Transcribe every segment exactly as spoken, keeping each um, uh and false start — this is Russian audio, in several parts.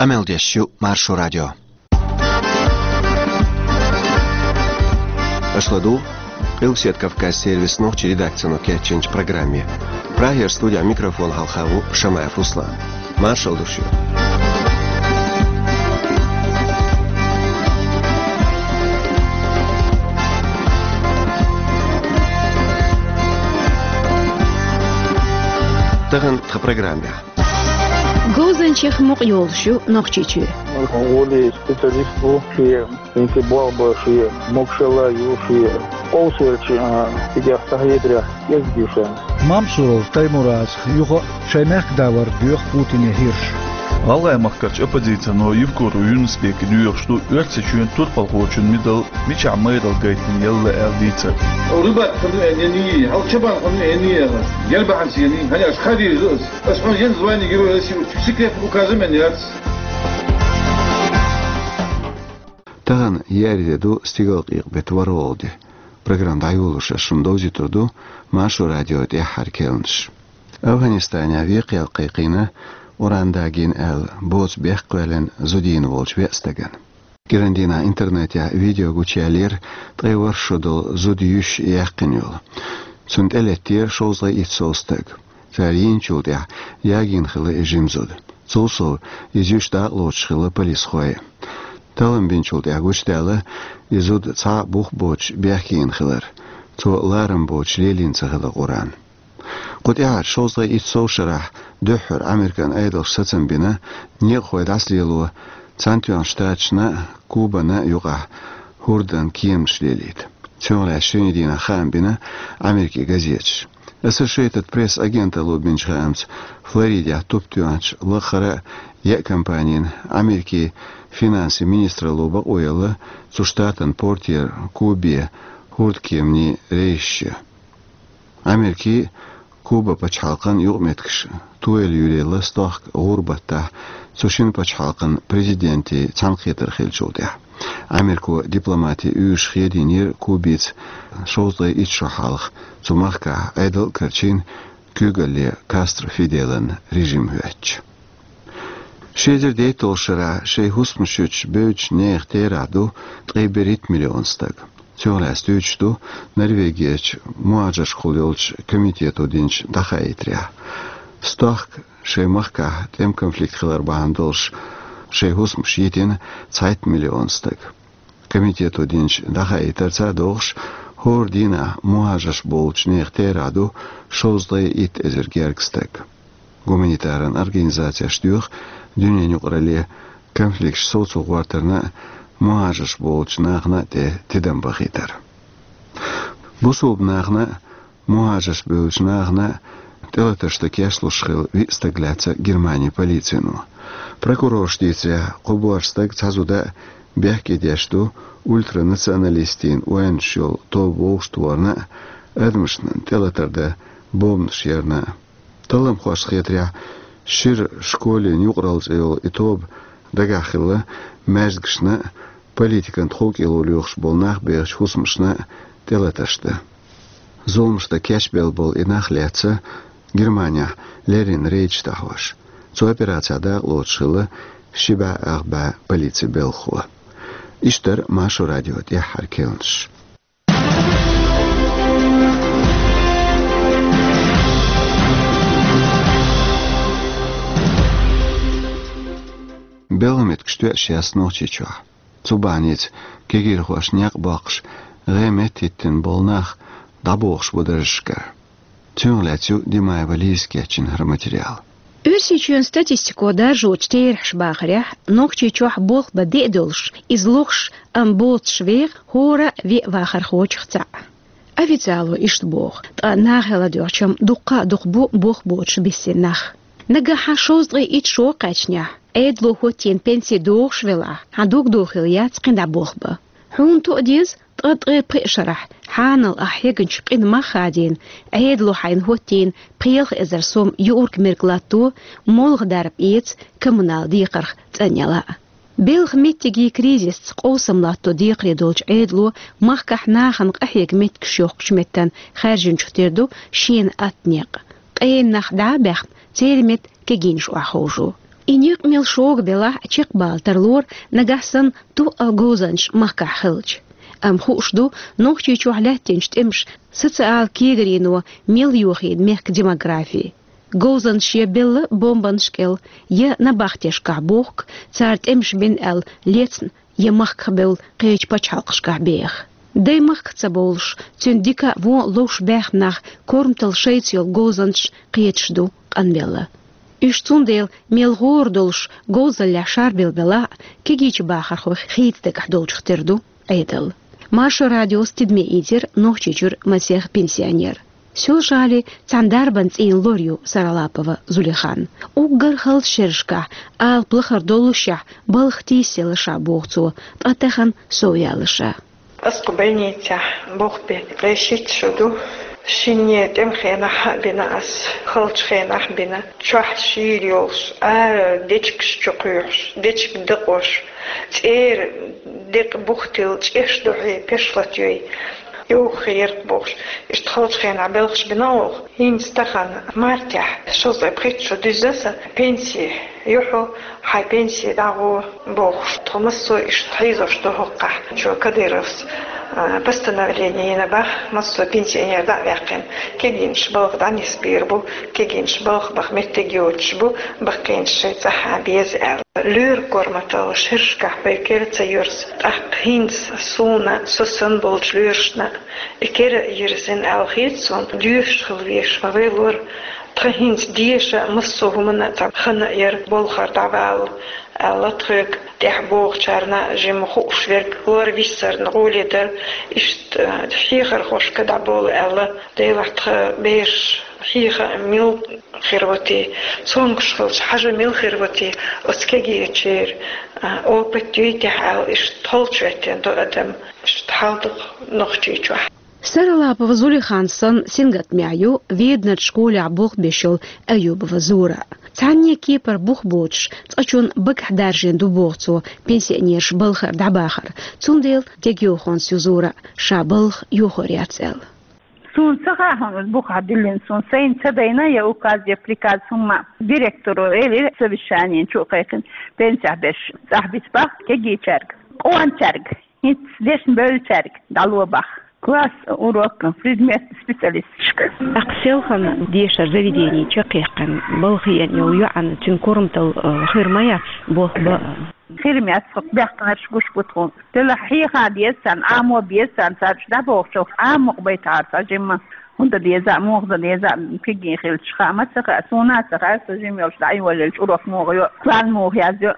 Amel Deshu Maršu Radio. Ашладу, Илсет Кавказ сервис ночи редакцию кетченч программе. Прагер студия микрофон Халхаву Шамаев Руслан. Маршал Душу. Таган в программе. Гозанчих мокьёлшу нохчичу. Оли специалисту, что интибалба, что мокшала, что оусерчи, где стахедря, есть душа. Мамсуров Таймураз, юго шаймех давар дюх Путине хирш. Аллай махкач оппозиция, но Евкору Юнспек и Нью-Йорк, что Юрцичуен тут полхочен мидл, мича мэйдл гайтин елла элдица. ربع يعني أو شباب يعني يلبح يعني هني أشخاصي أسمع جنس وين يجيبوا شكله مكازم يعني هذا. Таган яриду стигал их бетваролди. Программа даюлуша шумдози турду Маршу радио де харкелнш. Афганистане авиакия қиқина урандагин эл боц бехквелен зудин волч вестаган. Герандина интернете видео гучалер тревор шудл зудюш яқинюл. Цунт элеттер шозла итсостаг. Зарин чулдя ягин хилы ежимзуд. Цолсо изюш да лоч хилы полисхое. Талам бинчулдя гучдалы изуд ца бух боч бяхин хилыр. Цо ларам боч лелинца хилы уран. قطعات شوزة إتصو شرح دحر أمريكان أيضا ستن بنا نيخوي داسليلو تانتيون شتاتشنا كوبانا يقع هوردان كيم شليليت تشوغلا شيني دينا خام بنا أمريكي غازيتش Associated Press агента Лубинч Хэмс Флориде топтюанч лахара я компанин Америки финансы министра Луба Ойла цуштатан портер Кубе хурткемни рейще Америки Куба пачхалкан югметкш туэл юлела стах гурбата сушин пачхалкан президенти цанхетер хелчулдя Америку дипломати үш хединир кубиц шозлай итшахалх цумахка айдал карчин күгәле Кастро Фиделен режим хүч Шедер дейтолшара шей хусмшүч бөч нехтераду треберит миллионстаг Цёрла стючду Норвегияч муаджаш хулёлч комитету динч дахайтря. Стах шеймахка тем конфликт хилар баандолш шейхусм шитин цайт миллионстаг. Комитету динч дахайтрца дохш хордина муаджаш болч нехтераду шозлай ит эзергергстаг. Гуманитарен организация штюх дюненю роле конфликт соцугвартерна Муажаш болч нахна те тидам бахитар. Бусуб нахна муажаш болч нахна телаташта кешлушхил вистагляца Германии полицину. Прокурор штиция кубуарстаг цазуда бяхкедешту ультранационалистин уэншил то волштуарна эдмшнан телатарда бомншерна. Талам хуашхетря шир школе нюкралцейл итоб дагахилла мәжгішні политикан тхок илулюхш болнах бейш хусмшны телаташты. Золмшта кешбел бол инах леца Германия Лерин рейч тахваш. Цу операцияда лотшылы шиба ахба полиция белхуа. Иштер Маршу радио де харкелнш. Беломет кштуя шест ночичуа. Цубанец кегир хуашняк бакш реметиттен болнах дабохш будрышкар. Тюнлятю димая валийский чингар материал. Үрсичуен статистику даже чтейрш бахрях нохчичуах бог бадедолш излохш амбот швех хора ви вахар хочхца. Официалу ишт бог та нахела дёрчам дука духбу бог боч бессенах. Нагаха шоздры ит шокачня. Эдло хотин пенсии дохшвела, а дук дохил яцкин бохба. Хун тодиз тратре пришарах, ханал ахегн шпин махадин, эдло хайн хотин прилх эзерсом юрк мерглату, молг дарб иц коммунал дикарх цаняла. Белх миттиги кризис цқосам латто дикри долч эдло махках нахан ахег митк шох шметтан харжин чхтерду шин атнеq. Эйн нах дабех цермет кегин шуахожу. Иньек мел шок бела чекбал тарлор нагасан ту алгозанш мака хилч. Ам хушду нохчи чуалятинш темш социал кигринуа мел юхид мех демографии. Гозанш я белла бомбаншкел я набахтешка бог царт эмш бин эл лецн я махкабел кеч пачалкшка бех. Дай махкца болш цюндика во лош бех нах кормтал шейцел гозанш кечду анбелла. Ишцундел мел гордолш гозаля шарбел бела кегич бахархо хитдек долчхтерду эйдел. Маша радио стидме идер нохчичур масех пенсионер. Сёл жали цандарбанц ин лорью Саралапова Зулихан. Уггар хал шершка, ал плахар долуша, балхтисе лыша бохцу, атехан соялыша. Аскубайница, бохпе, решит шуду. Шиньет эм хенах бина ас, халч хенах бина. Чуах шириос, а дечк шчукуш, дечк декош. Цер дек бухтил, цеш духи, пешлатюй. يو خير بوش اشتخلت خين عبالغش بناوغ هين استخن مارتح شوز بخيت شو ديزاسا بنسي يوحو حي بنسي داغو بوغ تمسو اشتحيزو شتوهقع شو كديرفس постановление на бах массу пенсионер да вякин кегин шбах дани спирбу кегин шбах бах метегиотшбу бахкин шейца без эл люр корматал ширшка бекерца юрс ах хинс суна сосан болж люршна экер юрсен эл хитсон дюшхл веш вавелор трахинс диеша массу гумана хана ер болгар давал لطرق تحبوغ شارنا جم خوش ورك ور ويسر نقوليدر إشت خيخر خوش كدعبول ألا ديلات بيش خيخ ميل خيروتي صونغش خلش حاجة ميل خيروتي أسكيجي تشير أو بتويتي حال إشت طلشتين دو أدم إشت حالدق نختي جوح Саралапова Зулихансон сингат мяю виднат школе абух бешел Аюбова Зура. Цанне кипер бух боч, цачун бык даржен дубоцу, пенсионерш былхар дабахар. Цундел тегюхон сюзура, шабылх юхоряцел. Сун сахахан бух адилин сун сейн цадайна я указе приказ сумма директору или совещание чукайкин пенсия беш захбитбах кегичерг. Оан черг, ит дешн бөл черг, далуабах. Класс урок, предмет специалистичка. Акселхан деша заведений чакехан, балхиян юян тинкурмтал хирмая бох ба. Хирмят бяхтан шгуш бутун. Тела хиха диесан амо биесан сарчда бохшо амо байтар сажима. Унда диеза мохда диеза киги хилч хаматсака суна сака сажим yosh dai wala urok moyo plan mo yazyo.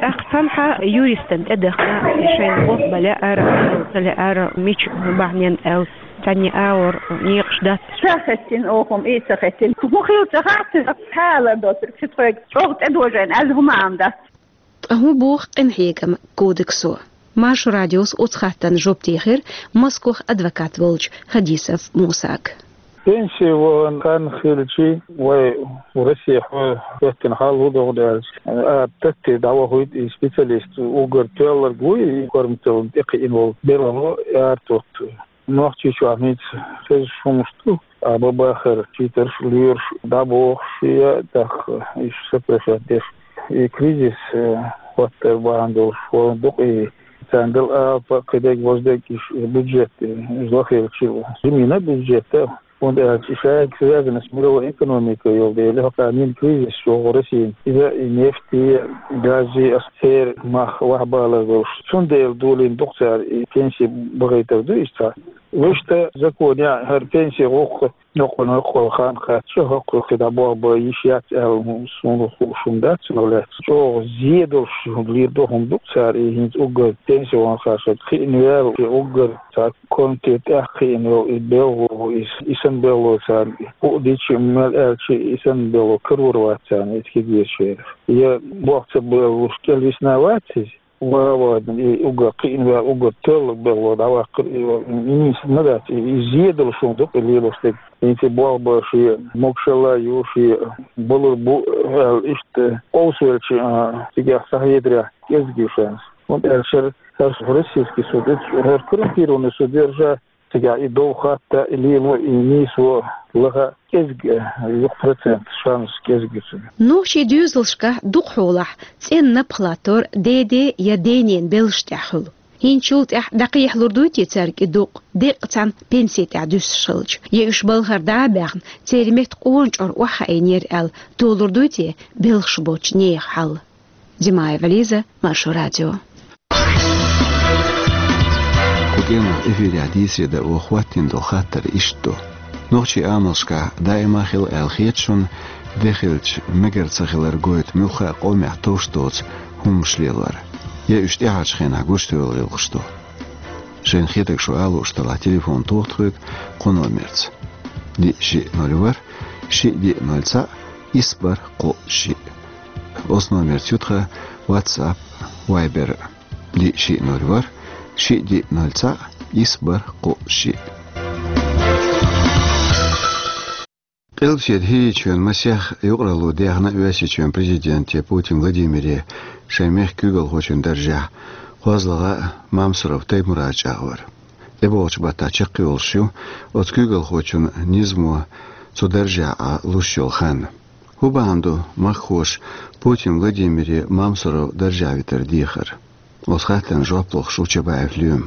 أقسمها يوريستن أدخل شيء قط بلا أرى بلا أرى ميش بعدين أو تاني أور نيقش ده سختين أوهم إيه سختين مخيل سخات حالة دوتر كتفك شوقت أدوجين أزهم عم ده هو بوخ إنهيكم كودكسو ماش راديوس أتخطن جوب تيخير مسكوخ أدفكات ولج حديثة موساك Пенсия вон кан хилчи вай Россия хостин хал удогдас а такти дава хуит специалист угор теллер гуй кормтел дек инвол бело артот нохчи шамит сез шумсту а бабахер читер люр дабо шия так иш сепрефатеш и кризис вот бандол фондок и цандел а кедек воздек бюджет злохилчи именно бюджет Und er hat sich gesagt, dass wir экономика يولدي قانون كريزيس وغرسين إذا نفتي غازي أستير مخ وحبالة شون ديل دولين دكتور كنسي بغيت أبدو إشتا وشتا زكون يعني هر كنسي غوق نقول نقول خان خات شو هقول كده بوا بيشيات أو سون شوندات ولا شو زيادة شو ليردهم دكتور هنز أوجر كنسي وان خاشت خينوال في أوجر تا كنت تأخينو البلو إس إسن بلو سان وديش مال ألشي إسن بلو كرور واتسان إتكيد يشير يا وقت بلو شكل يسناواتي ووادن أوجر قينوال أوجر تل بلو دواقر إني سندات زيادة شوندك اللي لستك إنت بوا بشي مكشلا يوشي بلو بو إشت أوسولشي تيجي صحيح يزجيشان وانت ألشر هر روسيسكий суд, هر коррумпированный суд держа تجا يدو خاطة اللي هو إنيس و لها كزج يقطرتين شانس كزج. نوشي دوزلشكا دقحولح تين نبخلاتور ديدي يدينين بلشتحل. هين شولت اح دقيح لردوتي تارك دوق دقتان بنسيت عدوس شلج. يش بالغر دابعن تيرمت قونج اور وحا اينير ال تو لردوتي بلخش بوچ نيخ حل. دماء فاليزا مارشو راديو. كوكينا إفيري عديسي دا وخواتين دو خاطر إشتو. نوخشي آملشكا دائما خل الخيتشون دخلش مجرد خل رجوت ملخا قومع توشتوت هم شليلر. يا اشتعاج خينا غوشتو الغلشتو. شين خيتك شو قالو اشتلا تليفون توختوك قنو مرت. دي شي نولور شي دي نولца إسبر قو شي. أس نومر تيوتخا واتساب وايبر دي شي نولور شي دي نولца إسبر قو شي. قلب شيء هي شون مسيح يقرأ له دهنا واسي شون президент Путин Владимире شيمخ كوغل خوشن درجة خوازلغا مامسرов تيموراج أغور. إبوش باتا چقيول شو от كوغل خوشن نزمو цо درجة لوشيول خان. هو باندو مخوش Путин Владимире мамсرов درجة витер дихар. Осхатен жоплох шучебаев люм.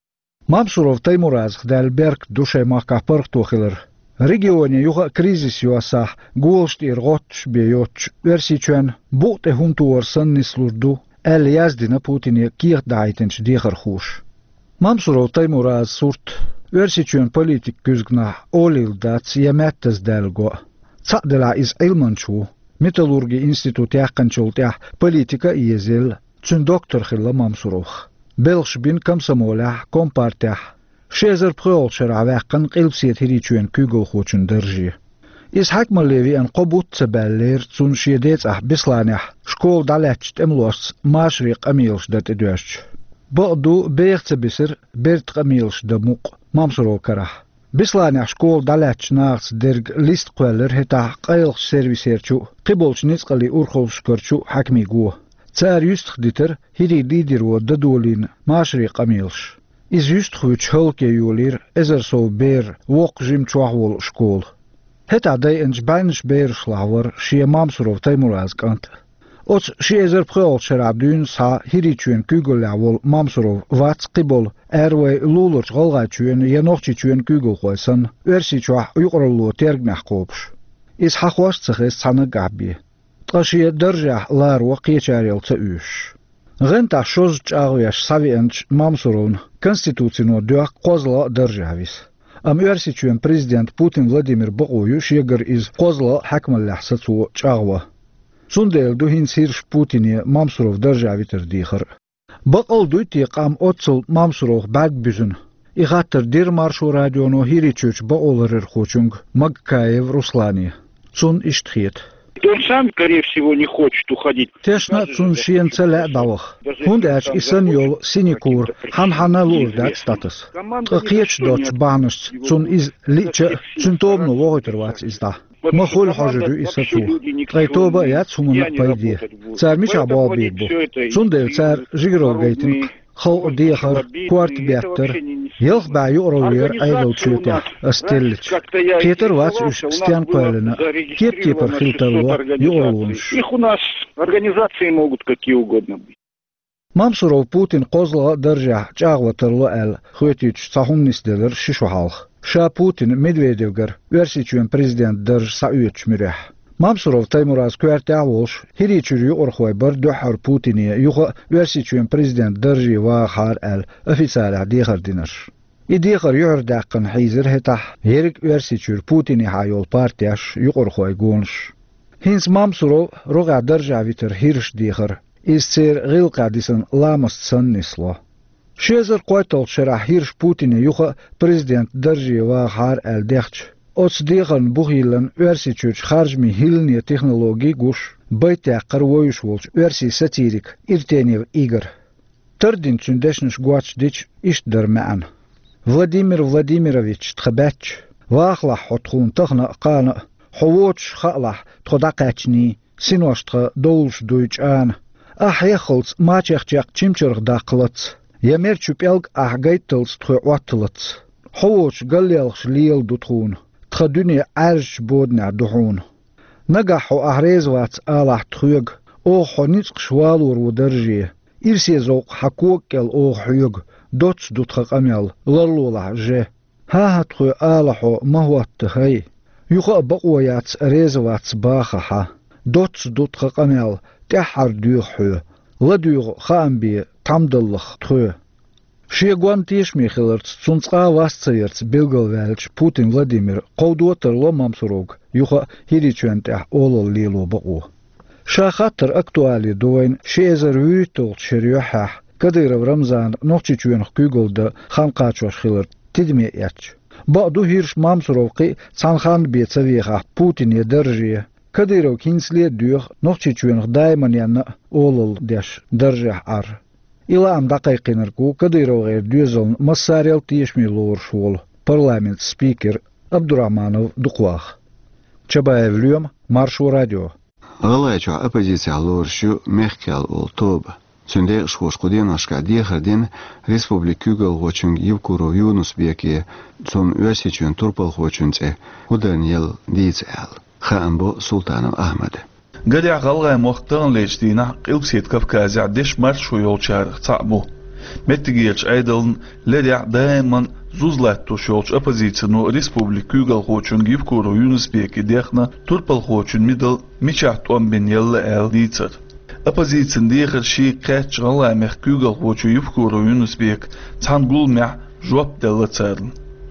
مامسرов تيموراج دالبرك دوشي ماكا برختوخلر. ريجيوني يوغا كريزيس يواساح غولشتير غوتش بيوتش ورسيچون بوته هونتور سنسلوردو ال يازدينا بوتيني كير دايتنش ديخر خوش مامسورو تيموراز سورت ورسيچون بوليتيك كوزغنا اوليل داتس يماتز دالغو تصدلا از علمنشو ميتالورجي انستيتوت يقنچولتيا بوليتيكا يزل تشن دكتور خلا مامسوروخ بلش بين كمسمولا كومبارتيح شيزر بخول شرعواقن قلب سيت هريچون كوغو خوچن درجي إس حكم الليفي أن قبوت تبالير تون شيديت أح بسلانح شكول دالاتش تملوس ماشريق أميلش دات إدوش بقدو بيغت بسر بيرت أميلش دموق مامسرو كرح بسلانح شكول دالاتش ناغت درج ليست قوالر هتا قيلش سيرفيسيرچو قبولش نسقلي أورخولش كرچو حكمي قوه تار يستخ ديتر هيري ليدر وددولين ماشريق أميلش إز يستخوش هلكي يولير إزر سو بير وق جيم چوحول شكول هتا داي انج باينش بير شلاور شي مامسرو تيموراز كانت اوت شي إزر بخول شراب دون سا هيريچون كوغل لاول مامسرو وات قبول اروي لولرچ غلغاچون ينوخچون كوغل خويسن ورسي چوح يقرلو تيرگ محقوبش إز حخواش تخيس سانا غابي تقشي درجة لار وقيچاريل تأوش غنتا شوز چاغويش ساوي انج مامسرون конституцийно дуах козла державис. Ам юрсичуен президент Путин Владимир Богоюш егер из козла хакмаллахса цу чагва. Сундел духин сирш Путине мамсуров державитер дихар. Бакал дуйти қам отсыл мамсуров баг бюзін. Игаттыр дир маршу радионо хиричуч баоларыр хочунг Магкаев Руслани. Цун иштхет. Он сам, скорее всего, не хочет уходить. Тешна цун шиен целя давах. Хундяч исан йол синикур хан-хана лурдат статус. Тқиеч доч баныш цун из лича цунтомну воготервац изда. Махул хожиру исату. Трайтоба яд сумана пайди. Цар мича балбидбу. Цундел цар жигрол гейтинг. خو ديخر كوارت بياتر يلخ بايو أورولير أيضا تشوتيا أستيلش كيتر واتس وش ستيان قوالنا كيب كيبر خلطلوا يورولونش Их у нас организации могут какие угодно быть. مامسورو بوتين قوزلا درجة جاغوة ترلو أل خويتيش صاحون نسدلر ششو حالخ شا بوتين ميدويديوغر ورسيچوين بريزيدنت درج ساويتش مريح مامسورو تيموراز كوارتي عوش هيريچوريو أرخوي بر دوحر بوتيني يوخ ورسيچوين بريزيدنت درجي واخار أل أفيسالع ديخر دينش إديخر يعر داقن حيزر هتح هيرك ورسيچور بوتيني حايول بارتياش يقرخوي گونش هينس مامسورو رغع درجة ويتر هيرش ديخر إستير غيل قادسن لامست سن نسلو شيزر قويتل شرح هيرش بوتيني يوخ بريزيدنت درجي واخار أل ديخش أوتس ديغن بوهيلن ورسي تشوش خارجمي هيلنية تكنولوجي غوش بيتا قرويش ولش ورسي ساتيريك إرتينيو إيغر تردين تشندشنش غواتش ديش إشتدر معن فلاديمير فلاديميروفيتش تخباتش واخلح حطخون تخنا قانا حووتش خالح تخداقاتشني سينوشتخ دولش دويتش آن أح يخلص ماچيخ چيخ چيمچرغ داقلتس يمير چوبيلغ أح غيتلس تخو واتلتس حوش قليلش ليل دوتون تخدني عرش بودنا دحون نجحوا أهريز وات آلح تخيق أو خنيتق شوالور ودرجي إرسي زوق حكوك ال أو حيق دوتس دوتخق أميال للولح جي ها هتخي آلحو مهوات تخي يخا بقويات ريزوات باخحا دوتس دوتخق أميال تحر ديوخ حيو لديوغ خامبي تمدلخ تخي شيغوان تيش ميخلرت سونسقا واسцаерц белгелвелч Путин Владимир قودوتر لو مامسروغ يخا هيريچونتح اولل ليلو بقو شاخاتر اكتوالي دوين شيزر ويتول شريوحح كدير رمضان نوچچون خيگولد خانقاچوش خلر تدمي ياچ بعدو هيرش مامسروغي سانخان بيتسويخا Путин يدرجي كديرو كينسلي دوخ نوچچون دايمن ين اولل داش درجح ار إلا أم دقيقين ركو كديرو غير ديوزل مساريل تيشمي لور شول парламент спикер Абдурахманов Дуквах. Чабаев Льем, Маршу радио. غلايچو оппозиция лоршу мехкал ол тоба. Цунде шхошкуденашка дехарден республикугал хочун Евкуру Юнус беке цун уасичун турпал хочунце уданел дицел. Хамбо Султанов Ахмад. قدع غلغة مختان ليجدينا قلبسيت كفكازي عدش مرشو يولشار تعبو متجيرش ايضا لدع دائما زوزلاتو شولش оппозицину республикугал хочун Евкуру Юнус беке дехна турпал хочун мидл мичахтуан бен елла эл дицер. Оппозицин дихер ши кэтч غلغة мехкугал хочу Евкуру Юнус бек цангул мях жуап делла церн.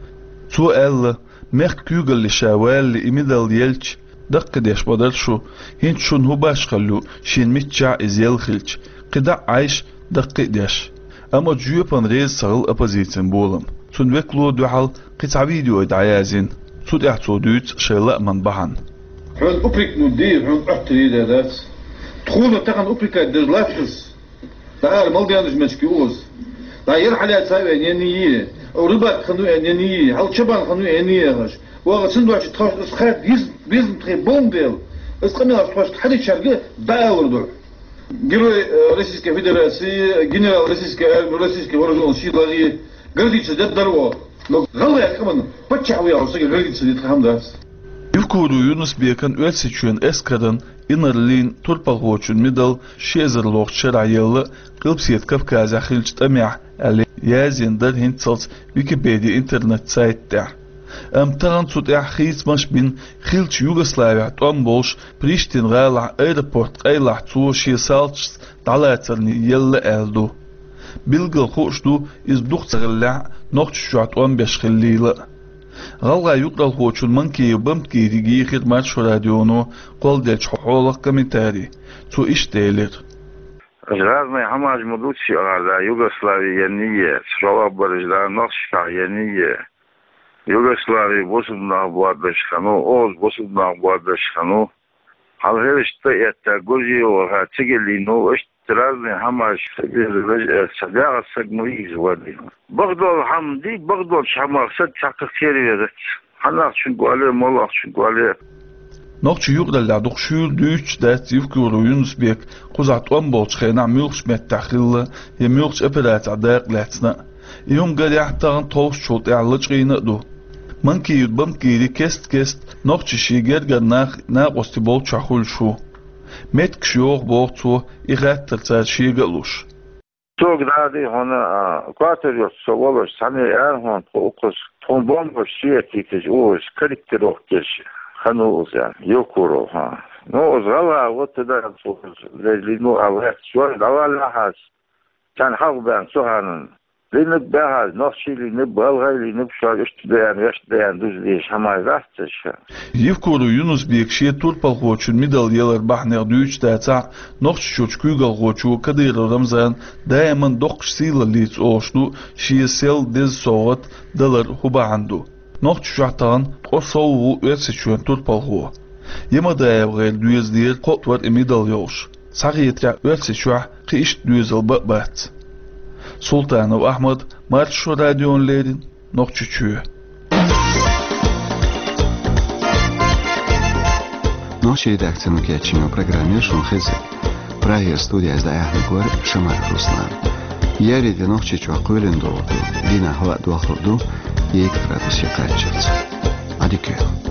Цу элла мехкугал лишавал ли имидал елч دق ديش بدرشو هين شون هو باش خلو شين متشع إزيل خلش قدع عايش دق ديش أما جيوبان ريز سغل أبازيتين بولم سون وكلو دوحل قطع فيديو إدعيازين سود احتو دوت شيلاء من بحن حول أبريك مدير حول أحتري دادات تخولو تاقن أبريكا ديرلاتس تعال مالديان جمشكي أوز لا يرحل يا تساوي أنيانية أو ربات خنو أنيانية هل شبان خنو أنيانية وقت سندوش تخش اسخات بيز بيز تخي بونديل اسقمي تخش حد الشرقي باوردو جيرو روسيسكا فيدراسي جنرال روسيسكا روسيسكا ورجون شيلاغي قرديش دد درو لو غلى كمان بتشعوي روسيا قرديش دي تخام داس Евкуру Юнус бекан өтсечүн эскадан инерлин турпалгочун мидал шезерлох шарайылы кылпсет Кавказа хилчтамя али язиндар хинцалс Википедия интернет сайтта أم تغن صوت إحخيز مش بين خيلش يوغسلافيا توان بولش بريشتين غالع ايربورت غالع تو شي سالتش دالاترني يلا ألدو بيلغل خوشدو إز دوخت غلع نوخش شوات وان بيش خليلة غالع يقرال خوشون منكي يبمت كي ديجي خير ماتش راديونو قول ديش حولق كميتاري تو إش تيلر Разные хамаж мудучи ала Югославия не срова баржда ношка не Югославия босудна буадашхану оз босудна буадашхану халхеришта это гожио ха тигелино اشترازني хамаж садага сагмуи звали багдол хамди багдол шамар сад чаккери ханах чугуале молах чугуале نوخش يقدر لعدوخ شول دوش دات يفكر يونس بيك قزعت وانبولش خينا ميوخش متخيل يميوخش ابرات عداق لاتنا يوم قال يحتاغن طوش شوط اعلج غينا دو منكي يدبم كيري كست كست نوخش شيجر قد ناق ناق استبول شاخول شو متك شيوخ بوغتو إغات تلتاد شيغلوش توق دادي هنا قاتل يتصولش ساني ارهون توقس تنبون بشيتي تجوش كاركتروخ كيش خنوز يعني يوكورو ها نوز غلا وتدا لينو اوه شوي دوا لحاس كان حق بان سوهان لينب بها نفسي لينب بالغاي لينب شو اشتدان يشتدان دوز ليش هما راستش يفكروا يونس بيكشي توربال غوچون ميدال يلر بحنر دوش داتا نوخش شوچ كوغل غوچو كدير رمضان دائما دوقش سيل ليت اوشنو شي سيل ديز صوت دلر هوبا عنده نوخش شحتان قصو ويتسچون توربالغو يما دايبغير دويز دير قطور اميدال يوش صغيترا ويتسچوح قيش دويزل بقبات سلطان وأحمد مارشو راديون ليدين نوخشوچو نوشي داكتن كاتشينو программе шунхезе Прайер студия издаяхны гор Шамар Руслан Яри де нохчичу акылен долду Дина хва дуахурду Jēkabpils ja Kačets. Adikēl.